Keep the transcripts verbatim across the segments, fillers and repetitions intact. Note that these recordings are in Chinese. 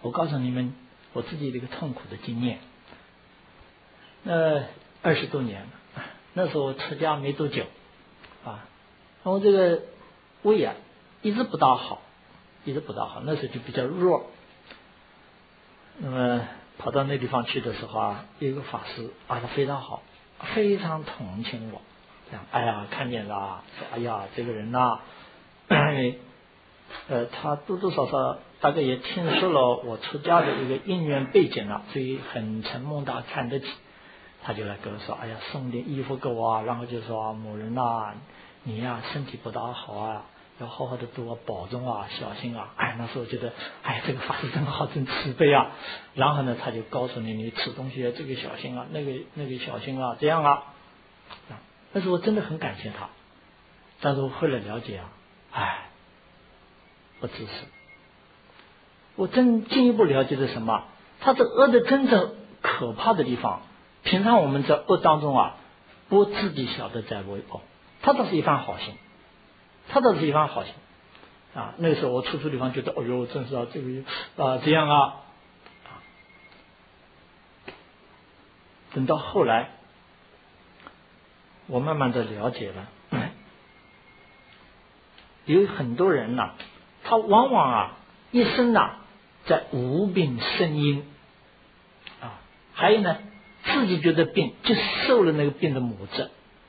我告诉你们我自己的一个痛苦的经验。那二十多年了，那时候我出家没多久啊，然后这个胃啊一直不大好，一直不大好，那时候就比较弱。那么跑到那地方去的时候啊，有一个法师啊，他非常好，非常同情我，这样，哎呀，看见了，说，哎呀，这个人呐、啊，呃，他多多少少大概也听说了我出家的一个因缘背景了，所以很承蒙他看得起，他就来跟我说，哎呀，送点衣服给我啊，然后就说某人呐，你呀、啊、身体不大好啊，要好好的多保重啊，小心啊！哎，那时候觉得，哎，这个法师真好，真慈悲啊。然后呢，他就告诉你，你吃东西这个小心啊，那个那个小心啊，这样啊。啊，那时候我真的很感谢他，但是我后来了解啊，哎，不支持。我真进一步了解的什么？他这恶的真正可怕的地方，平常我们在恶当中啊，不自己晓得在为恶，他倒是一番好心。他倒是一番好心啊！那个时候我处处地方觉得，哦呦，真是啊，这个啊这样啊啊！等到后来，我慢慢的了解了，有很多人呐、啊，他往往啊一生呐、啊、在无病呻吟啊，还有呢自己觉得病就受了那个病的魔症。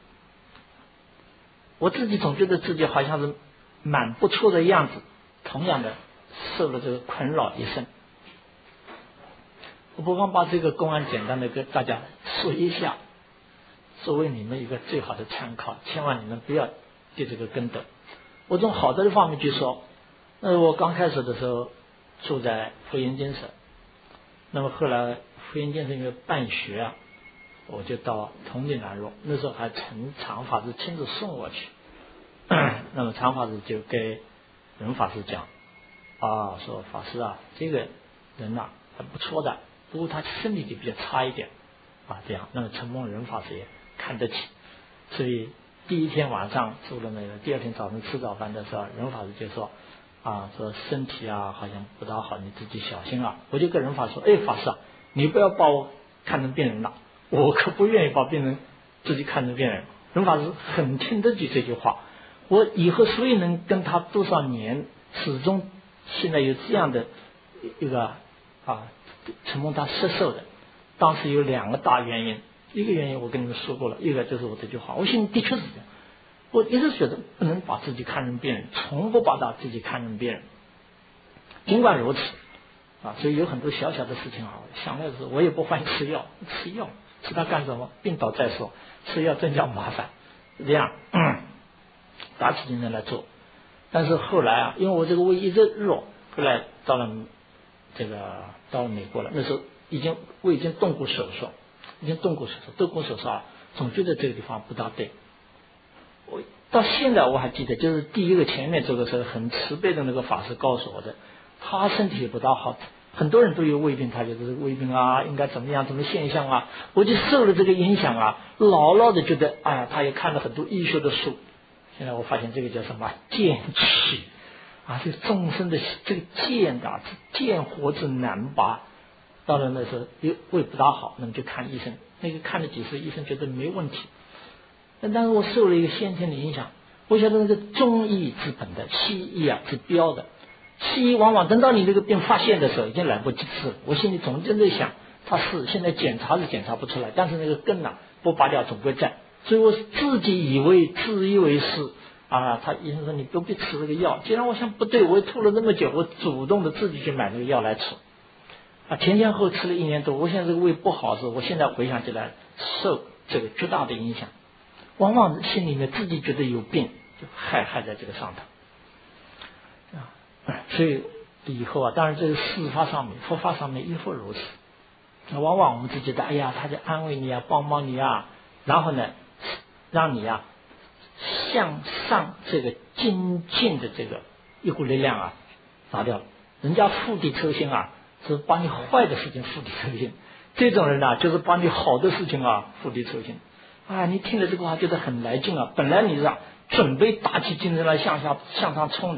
我自己总觉得自己好像是蛮不错的样子，同样的受了这个困扰一生。我不妨把这个公案简单的跟大家说一下，作为你们一个最好的参考，千万你们不要跌这个跟斗。我从好的方面去说，那我刚开始的时候住在福音精舍，那么后来福音精舍因为办学啊，我就到同济南路，那时候还陈常法师亲自送我去。那么常法师就给任法师讲啊，说法师啊，这个人呐、啊、还不错的，不过他身体就比较差一点啊，这样。那么承蒙任法师也看得起，所以第一天晚上住了那个，第二天早上吃早饭的时候，任法师就说啊，说身体啊好像不大好，你自己小心啊。我就跟任法师说，哎，法师啊，你不要把我看成病人了，我可不愿意把病人自己看成病人。任法师很听得起这句话。我以后所以能跟他多少年，始终现在有这样的一个啊，承蒙他摄受的，当时有两个大原因。一个原因我跟你们说过了，一个就是我这句话，我心里的确是这样。我一直觉得不能把自己看成病人，从不把他自己看成病人。尽管如此啊，所以有很多小小的事情啊，想来的时候我也不欢喜吃药，吃药吃它干什么？病倒再说，吃药增加麻烦，这样。嗯打起精神来做。但是后来啊，因为我这个胃一直弱，后来到了这个到了美国了，那时候已经我已经动过手术，已经动过手术，动过手术啊，总觉得这个地方不大对。我到现在我还记得，就是第一个前面这个时候很慈悲的那个法师告诉我的，他身体也不大好，很多人都有胃病，他觉得这个胃病啊应该怎么样，怎么现象啊，我就受了这个影响啊，牢牢的觉得，哎呀，他也看了很多医学的书。现在我发现这个叫什么剑气啊，这个众生的这个剑啊，剑活之难拔。到了那时候又胃不大好，那么就看医生，那个看了几次，医生觉得没问题。但是我受了一个先天的影响，我晓得那个中医治本的，西医啊治标的。西医往往等到你这个病发现的时候，已经来不及治了。我心里总正在想，他是现在检查是检查不出来，但是那个根啊不拔掉总归在。所以我自己以为自以为是啊，他医生说你不必吃这个药。既然我想不对，我吐了那么久，我主动的自己去买那个药来吃啊，前前后吃了一年多，我现在这个胃不好的时候，我现在回想起来受这个巨大的影响，往往心里面自己觉得有病，就害害在这个上头啊。所以以后啊，当然这个事发上面、佛法上面亦复如此。那往往我们自己的，哎呀，他在安慰你啊，帮帮你啊，然后呢，让你啊向上这个精进的这个一股力量啊拿掉了。人家釜底抽薪啊，是把你坏的事情釜底抽薪，这种人啊，就是把你好的事情啊釜底抽薪。啊，你听了这个话觉得很来劲啊，本来你是、啊、准备打起精神来向下向上冲的，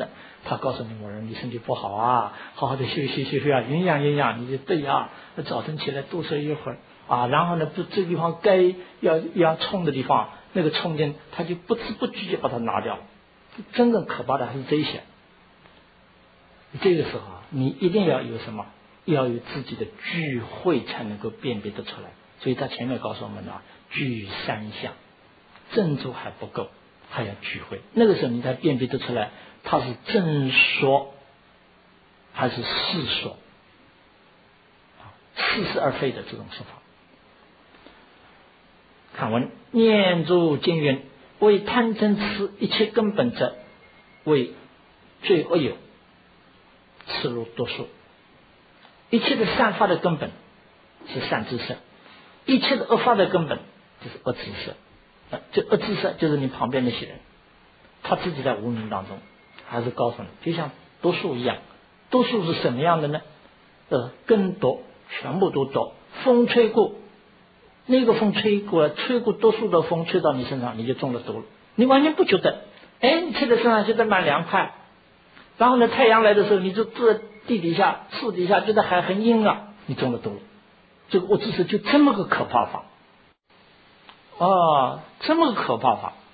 他告诉你某人你身体不好啊，好好的休息休息啊，营养营养，你就对啊，早晨起来多睡一会儿啊，然后呢，这这地方该要要冲的地方，那个冲劲他就不知不觉就把它拿掉。真正可怕的还是这些。这个时候啊，你一定要有什么？要有自己的聚会才能够辨别得出来。所以他前面告诉我们的聚三相，正住还不够，还要聚会。那个时候你才辨别得出来，它是正说还是世说，似是而非的这种说法。看文念住经云：为贪嗔痴一切根本者，为罪恶有，此如多数。一切的善法的根本是善知识，一切的恶法的根本就是恶知识。呃，这恶知识就是你旁边那些人，他自己在无明当中，还是告诉你，就像多数一样。多数是什么样的呢？呃，根多，全部都多。风吹过，那个风吹过，吹过多数的风吹到你身上，你就中了毒了。你完全不觉得，哎，你吹在身上觉得蛮凉快。然后呢，太阳来的时候，你就坐在地底下、树底下，觉得还很阴啊，你中了毒了。这个恶知识就这么个可怕法，啊，这么个可怕法。